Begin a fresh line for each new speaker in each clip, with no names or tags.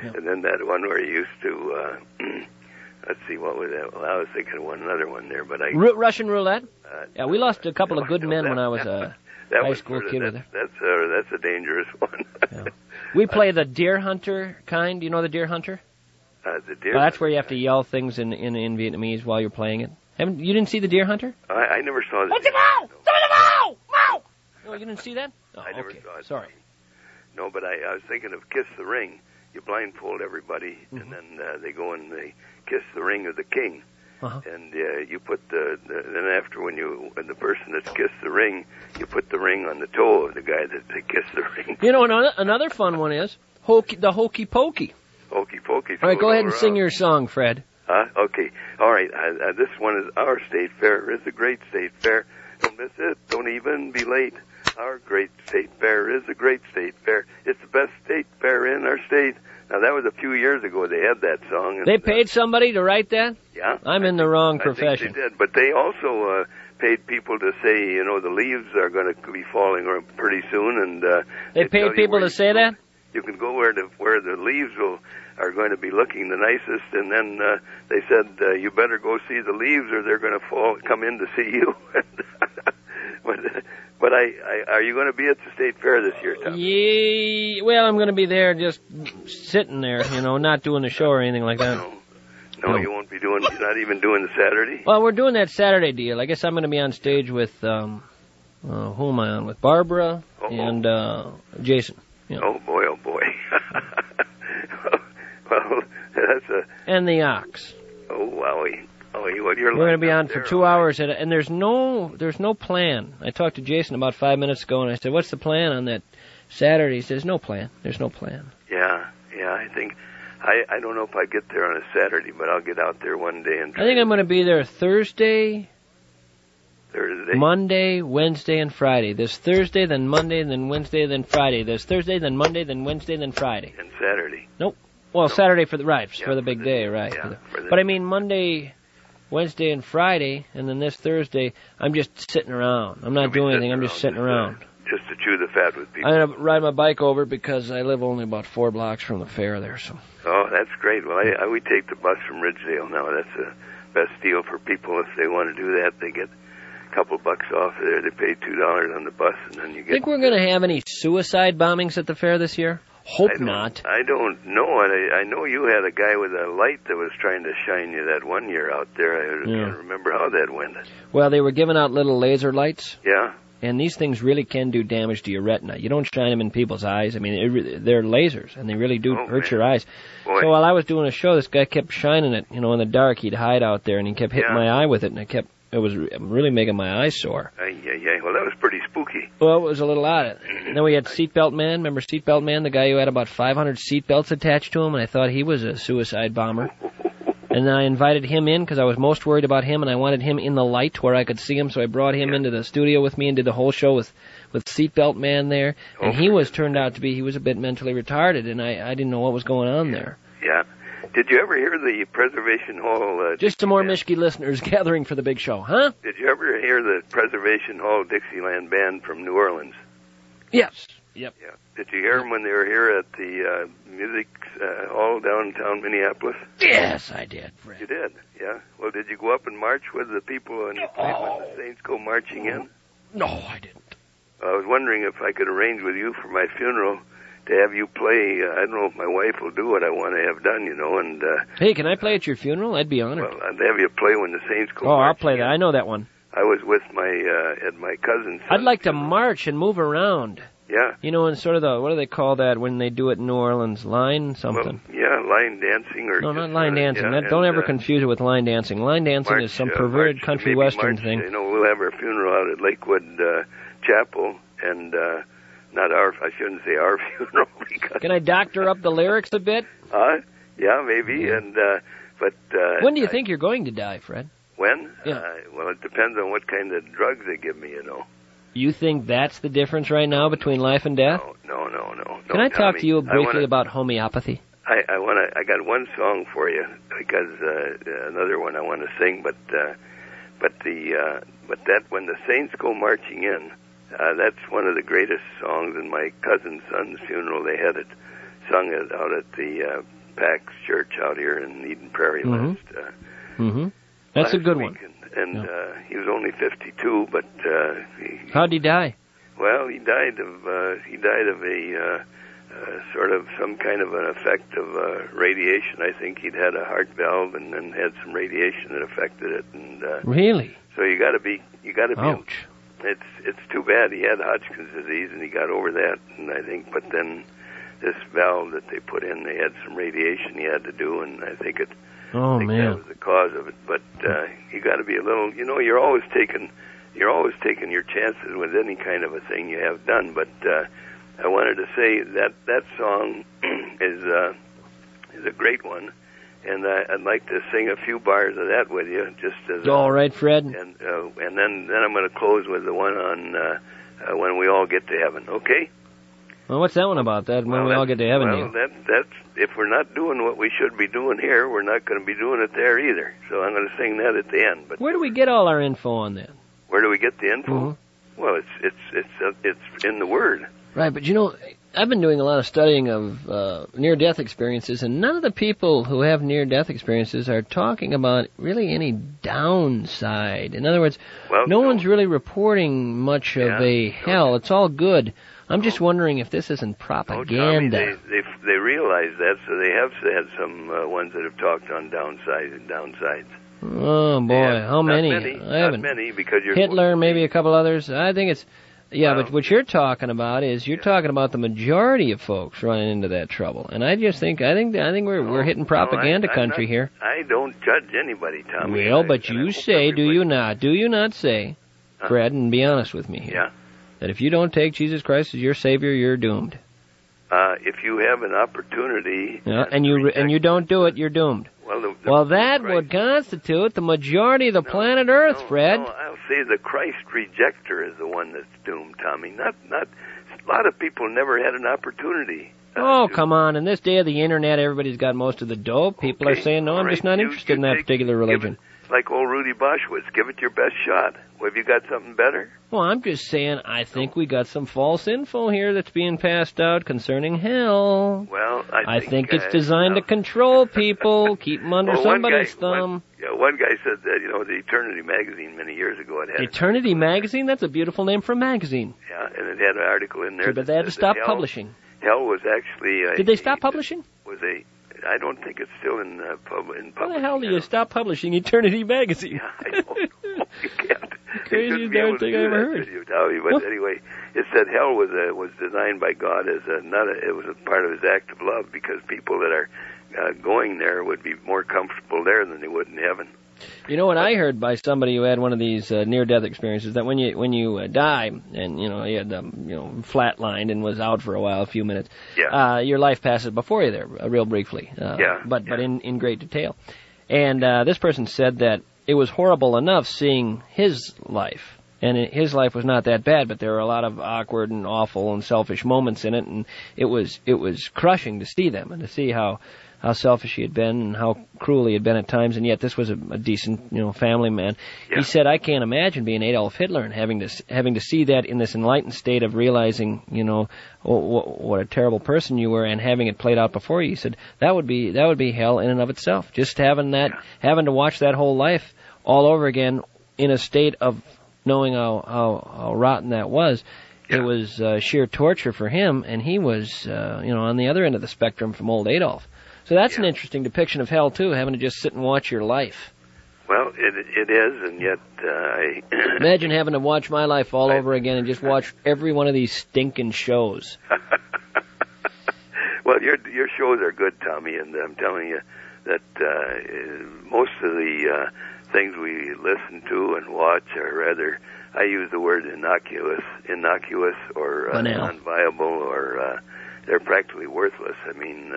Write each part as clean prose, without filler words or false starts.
And then that one where you used to, let's see, what was that? Well, I was thinking of another one there, but
Russian roulette? Yeah, we lost a couple of good men when I was a high school kid with her.
That's a dangerous one.
Yeah. We play the deer hunter kind. Do you know the deer hunter?
The deer.
Well, that's where you have to yell things in Vietnamese while you're playing it. You didn't see the deer hunter?
I never saw the.
No, you didn't see that? Oh,
I never saw it.
Sorry.
No, but I was thinking of Kiss the Ring. You blindfold everybody, and then they go and they kiss the ring of the king. And you put then after when the person that's kissed the ring, you put the ring on the toe of the guy that they kissed the ring.
You know, another fun one is the hokey pokey.
Hokey pokey.
All right, go ahead and sing your song, Fred.
Okay. All right. This one is Our State Fair. It's a great state fair. Don't miss it. Don't even be late. Our great state fair is a great state fair. It's the best state fair in our state. Now, that was a few years ago they had that song. And,
they paid somebody to write that?
Yeah.
I'm in the wrong profession.
I think they did, but they also paid people to say, you know, the leaves are going to be falling pretty soon. And
they paid people to say that?
You can go where the leaves are going to be looking the nicest, and then they said, you better go see the leaves or they're going to come in to see you. But are you going to be at the state fair this year, Tom?
Yeah, well, I'm going to be there just sitting there, you know, not doing the show or anything like that.
No, you won't be doing, you're not even doing the Saturday?
Well, we're doing that Saturday deal. I guess I'm going to be on stage with, who am I on? With Barbara and Jason. You know.
Oh, boy. Well, that's
and the Ox.
Oh, wowie. We're
going to be on for 2 hours, and there's no plan. I talked to Jason about 5 minutes ago, and I said, "What's the plan on that Saturday?" He says, "No plan. There's no plan."
Yeah. I think I don't know if I get there on a Saturday, but I'll get out there one day and.
I think I'm going to be there Thursday, Monday, Wednesday, and Friday. There's Thursday, then Monday, then Wednesday, then Friday. There's Thursday, then Monday, then Wednesday, then Friday.
And Saturday.
Nope. Well, Saturday for the big day, right?
Yeah,
but I mean Monday, Wednesday, and Friday, and then this Thursday, I'm just sitting around. I'm not doing anything. I'm just sitting around.
Just to chew the fat with people.
I'm going to ride my bike over because I live only about 4 blocks from the fair there. So.
Oh, that's great. Well, we take the bus from Ridgedale now. That's the best deal for people. If they want to do that, they get a couple bucks off there. They pay $2 on the bus, and then you get...
Think we're going to have any suicide bombings at the fair this year? Hope not.
I don't know. I know you had a guy with a light that was trying to shine you that one year out there. I can't remember how that went.
Well, they were giving out little laser lights.
Yeah.
And these things really can do damage to your retina. You don't shine them in people's eyes. I mean, they're lasers, and they really do hurt your eyes.
Boy.
So while I was doing a show, this guy kept shining it, you know, in the dark. He'd hide out there, and he kept hitting my eye with it, and it was really making my eyes sore.
Yeah. Well, that was pretty spooky.
Well, it was a little odd. And then we had Seatbelt Man. Remember Seatbelt Man, the guy who had about 500 seatbelts attached to him, and I thought he was a suicide bomber. And then I invited him in because I was most worried about him, and I wanted him in the light where I could see him, so I brought him into the studio with me and did the whole show with Seatbelt Man there. And he turned out to be a bit mentally retarded, and I didn't know what was going on there.
Yeah. Did you ever hear the Preservation Hall...
Just some more Mischke listeners gathering for the big show, huh?
Did you ever hear the Preservation Hall Dixieland Band from New Orleans?
Yes. Yep.
Yeah. Did you hear them when they were here at the Music Hall downtown Minneapolis?
Yes, I did, Fred.
You did? Yeah. Well, did you go up and march with the people and you played when the Saints go marching in?
No, I didn't.
I was wondering if I could arrange with you for my funeral to have you play. I don't know if my wife will do what I want to have done, you know. And
hey, can I play at your funeral? I'd be honored.
Well, I'd have you play when the Saints go.
Oh, I'll play that. I know that one.
I was with my cousin's.
I'd like to march and move around.
Yeah.
You know, in sort of what do they call that when they do it in New Orleans? Line something.
Well, yeah, line dancing or...
No, not line dancing. Don't ever confuse it with line dancing. Line dancing is some perverted country western thing.
You know, we'll have our funeral out at Lakewood Chapel, and I shouldn't say our funeral. Because
can I doctor up the lyrics a bit?
Yeah, maybe. And but
when do you think you're going to die, Fred?
When?
Yeah.
Well, it depends on what kind of drugs they give me, you know.
You think that's the difference right now between life and death?
No.
Can I talk to you briefly about homeopathy?
I got one song for you because another one I want to sing, but that when the Saints go marching in, that's one of the greatest songs. In my cousin's son's funeral, they had it sung it out at the Pax Church out here in Eden Prairie
That's a good
week.
one.
And he was only 52, but
how'd he die?
Well, he died of a sort of some kind of an effect of radiation. I think he'd had a heart valve and then had some radiation that affected it. And
really?
So you got to be.
Ouch.
It's too bad. He had Hodgkin's disease and he got over that. And I think, but then this valve that they put in, they had some radiation he had to do, and I think it.
Oh,
I think
man.
that was the cause of it. But you got to be a little. You know, you're always taking your chances with any kind of a thing you have done. But I wanted to say that song is a great one, and I'd like to sing a few bars of that with you, just as.
All right, Fred.
And then I'm going to close with the one on when we all get to heaven. Okay.
Well, what's that one about? That when we all get to heaven?
Well, that's if we're not doing what we should be doing here, we're not going to be doing it there either. So I'm going to sing that at the end. But
where do we get all our info on that?
Where do we get the info?
Mm-hmm.
Well, it's in the Word.
Right, but you know, I've been doing a lot of studying of near-death experiences, and none of the people who have near-death experiences are talking about really any downside. In other words, no one's really reporting much of a hell. It's all good. I'm just wondering if this isn't propaganda.
No, Tommy, they realize that, so they have had some ones that have talked on downsides.
Oh boy, how many? I haven't.
Not many, because you're
Hitler, maybe a couple others. I think it's but what you're talking about is you're talking about the majority of folks running into that trouble, and I think we're hitting propaganda country here.
I don't judge anybody, Tommy.
Well, but you say, do you not say, Fred, and be honest with me here, that if you don't take Jesus Christ as your Savior, you're doomed.
If you have an opportunity,
and you don't do it, you're doomed. Well, that would constitute the majority of the planet Earth, Fred.
No, I'll say the Christ rejecter is the one that's doomed, Tommy. Not a lot of people never had an opportunity.
Oh, come on. In this day of the Internet, everybody's got most of the dough. People are saying, no, I'm just not interested in that particular religion.
Like old Rudy Boschwitz, give it your best shot. Well, have you got something better?
Well, I'm just saying, I think we got some false info here that's being passed out concerning hell.
Well,
I think it's designed to control people, keep them under somebody's thumb.
One guy said that, the Eternity magazine many years ago.
Eternity magazine? That's a beautiful name for a magazine.
Yeah, and it had an article in there.
But they had to stop publishing.
Hell was actually...
Did they stop publishing?
I don't think it's still in publishing.
How the hell do you stop publishing Eternity magazine?
Yeah, I don't know. You can't.
Craziest darn thing I ever heard.
But anyway, it said hell was designed by God as it was a part of His act of love, because people that are going there would be more comfortable there than they would in heaven.
You know what I heard by somebody who had one of these near-death experiences, that when you die and you had flatlined and was out for a while, a few minutes, your life passes before you there, real briefly, but in great detail. And this person said that it was horrible enough seeing his life, and his life was not that bad, but there were a lot of awkward and awful and selfish moments in it, and it was crushing to see them and to see how selfish he had been and how cruel he had been at times, and yet this was a decent, family man. Yeah. He said, I can't imagine being Adolf Hitler and having to see that in this enlightened state of realizing, what a terrible person you were, and having it played out before you. He said that would be hell in and of itself. Just having to watch that whole life all over again in a state of knowing how rotten that was. Yeah. It was sheer torture for him, and he was, on the other end of the spectrum from old Adolf. So that's an interesting depiction of hell, too, having to just sit and watch your life.
Well, it is, and yet I...
Imagine having to watch my life all over again and just watch every one of these stinking shows.
Well, your shows are good, Tommy, and I'm telling you that most of the things we listen to and watch are rather... I use the word innocuous or non-viable, or they're practically worthless. I mean...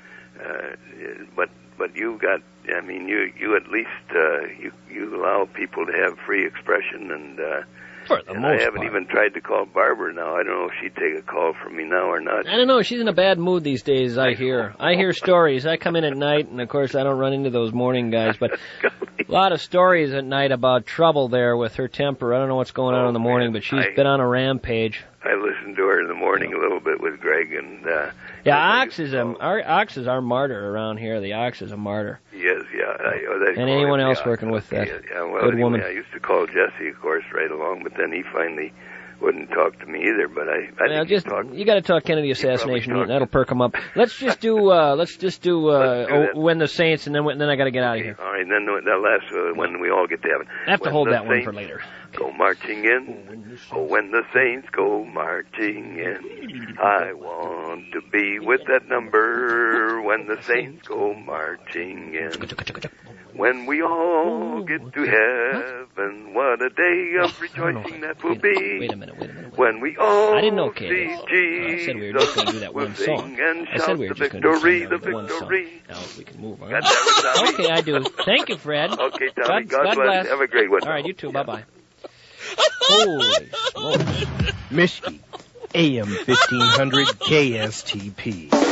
but you got, you at least, you allow people to have free expression, and
for the most
I haven't even tried to call Barbara now. I don't know if she'd take a call from me now or not.
I don't know. She's in a bad mood these days, I hear. I hear stories. I come in at night, and of course I don't run into those morning guys, but a lot of stories at night about trouble there with her temper. I don't know what's going on in the morning, but she's been on a rampage.
I listened to her in the morning a little bit with Greg, and
Yeah, Ox is our martyr around here. The Ox is a martyr.
Yes, yeah.
And anyone else working with that good woman.
I used to call Jesse, of course, right along, but then he finally wouldn't talk to me either. But I think you got to talk Kennedy assassination. That'll perk him up. Let's just do When the Saints, and then I got to get out of here. All right, and then that last When We All Get to Heaven.
I have to hold that one for later.
Go marching in. Oh, when the Saints go marching in. I want to be with that number. When the Saints go marching in. When we all get to heaven, what a day of rejoicing that will be.
Wait a minute.
When we all
I didn't know
see
Jesus.
I
said we were just going to do that one song. I said we were just going to do that one song. Now we can move on. Okay, I do. Thank you, Fred.
Okay, Tommy. God
bless.
Have a great one.
All right, you too. Bye-bye. Holy smokes.
Mischke, AM 1500 KSTP.